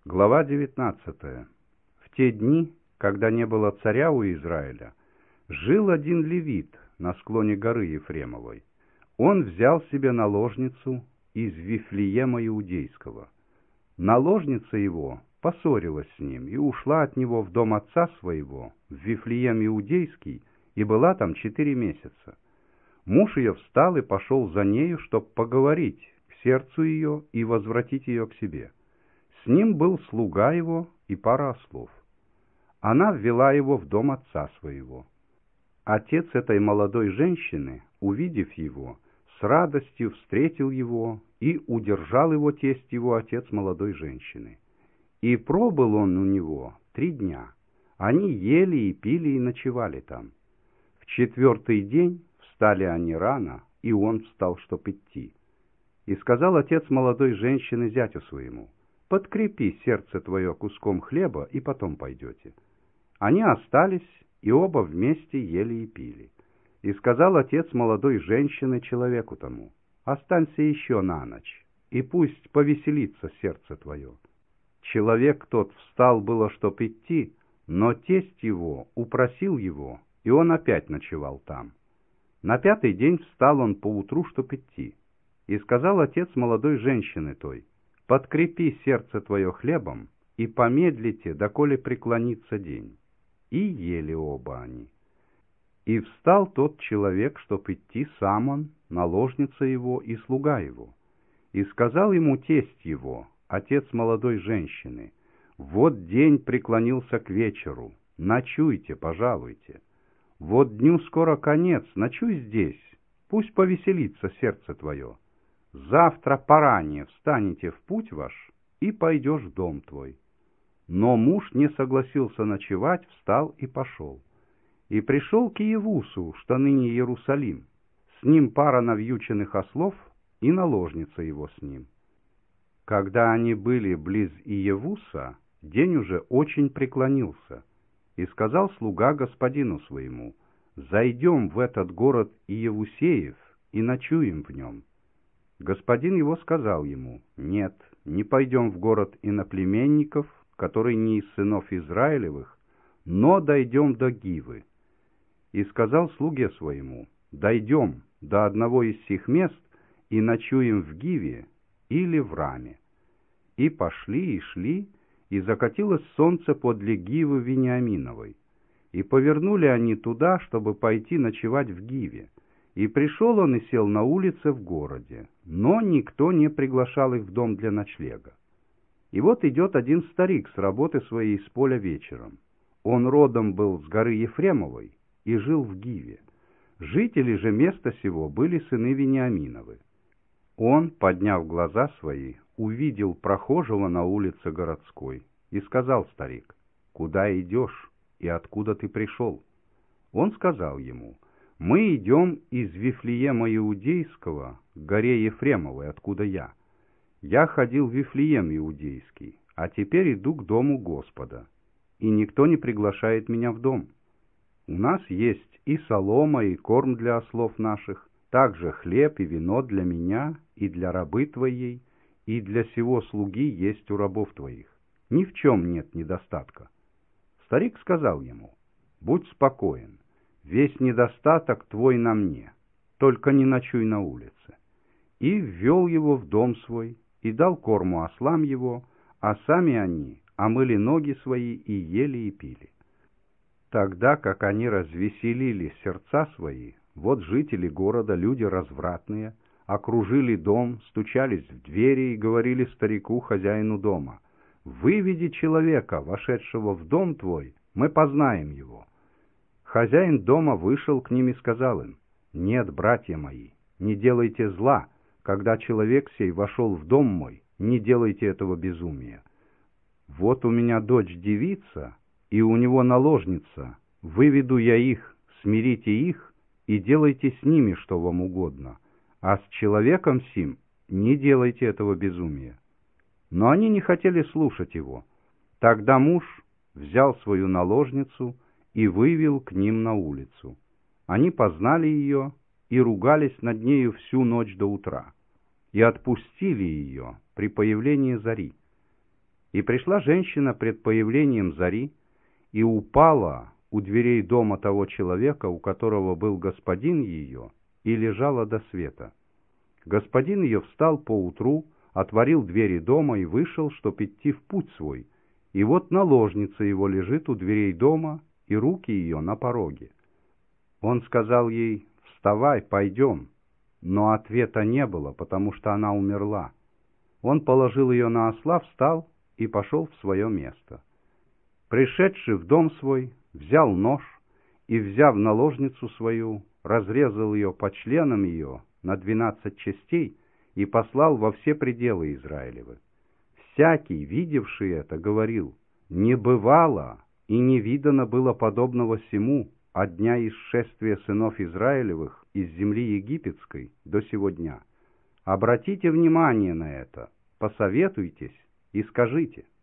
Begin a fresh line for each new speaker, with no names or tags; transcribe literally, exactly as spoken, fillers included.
Глава девятнадцатая. В те дни, когда не было царя у Израиля, жил один левит на склоне горы Ефремовой. Он взял себе наложницу из Вифлеема Иудейского. Наложница его поссорилась с ним и ушла от него в дом отца своего, в Вифлеем Иудейский, и была там четыре месяца. Муж ее встал и пошел за нею, чтоб поговорить к сердцу ее и возвратить ее к себе. С ним был слуга его и пара ослов. Она ввела его в дом отца своего. Отец этой молодой женщины, увидев его, с радостью встретил его, и удержал его тесть его, отец молодой женщины. И пробыл он у него три дня. Они ели и пили и ночевали там. В четвертый день встали они рано, и он встал, чтоб идти. И сказал отец молодой женщины зятю своему: «Подкрепи сердце твое куском хлеба, и потом пойдете». Они остались, и оба вместе ели и пили. И сказал отец молодой женщины человеку тому: «Останься еще на ночь, и пусть повеселится сердце твое». Человек тот встал было, чтоб идти, но тесть его упросил его, и он опять ночевал там. На пятый день встал он поутру, чтоб идти. И сказал отец молодой женщины той: «Подкрепи сердце твое хлебом, и помедлите, доколе преклонится день». И ели оба они. И встал тот человек, чтоб идти сам он, наложница его и слуга его. И сказал ему тесть его, отец молодой женщины: «Вот день преклонился к вечеру, ночуйте, пожалуйте. Вот дню скоро конец, ночуй здесь, пусть повеселится сердце твое. Завтра поранее встанете в путь ваш, и пойдешь в дом твой». Но муж не согласился ночевать, встал и пошел. И пришел к Иевусу, что ныне Иерусалим, с ним пара навьюченных ослов и наложница его с ним. Когда они были близ Иевуса, день уже очень преклонился, и сказал слуга господину своему: «Зайдем в этот город Иевусеев и ночуем в нем». Господин его сказал ему: «Нет, не пойдем в город иноплеменников, который не из сынов Израилевых, но дойдем до Гивы». И сказал слуге своему: «Дойдем до одного из сих мест и ночуем в Гиве или в Раме». И пошли и шли, и закатилось солнце подле Гивы Вениаминовой. И повернули они туда, чтобы пойти ночевать в Гиве. И пришел он и сел на улице в городе, но никто не приглашал их в дом для ночлега. И вот идет один старик с работы своей с поля вечером. Он родом был с горы Ефремовой и жил в Гиве. Жители же места сего были сыны Вениаминовы. Он, подняв глаза свои, увидел прохожего на улице городской, и сказал старик: «Куда идешь и откуда ты пришел?» Он сказал ему: «Мы идем из Вифлеема Иудейского к горе Ефремовой, откуда я. Я ходил в Вифлеем Иудейский, а теперь иду к дому Господа, и никто не приглашает меня в дом. У нас есть и солома, и корм для ослов наших, также хлеб и вино для меня и для рабы твоей, и для сего слуги есть у рабов твоих. Ни в чем нет недостатка». Старик сказал ему: «Будь спокоен, весь недостаток твой на мне, только не ночуй на улице». И ввел его в дом свой, и дал корму ослам его, а сами они омыли ноги свои и ели и пили. Тогда, как они развеселили сердца свои, вот жители города, люди развратные, окружили дом, стучались в двери и говорили старику, хозяину дома: «Выведи человека, вошедшего в дом твой, мы познаем его». Хозяин дома вышел к ним и сказал им: «Нет, братья мои, не делайте зла. Когда человек сей вошел в дом мой, не делайте этого безумия. Вот у меня дочь-девица, и у него наложница. Выведу я их, смирите их, и делайте с ними, что вам угодно. А с человеком сим не делайте этого безумия». Но они не хотели слушать его. Тогда муж взял свою наложницу и вывел к ним на улицу. Они познали ее и ругались над нею всю ночь до утра, и отпустили ее при появлении зари. И пришла женщина пред появлением зари и упала у дверей дома того человека, у которого был господин ее, и лежала до света. Господин ее встал поутру, отворил двери дома и вышел, чтоб идти в путь свой. И вот наложница его лежит у дверей дома, и руки ее на пороге. Он сказал ей: «Вставай, пойдем». Но ответа не было, потому что она умерла. Он положил ее на осла, встал и пошел в свое место. Пришедший в дом свой, взял нож и, взяв наложницу свою, разрезал ее по членам ее на двенадцать частей и послал во все пределы Израилевы. Всякий, видевший это, говорил: «Не бывало и не видано было подобного сему от дня исшествия сынов Израилевых из земли египетской до сего дня. Обратите внимание на это, посоветуйтесь и скажите».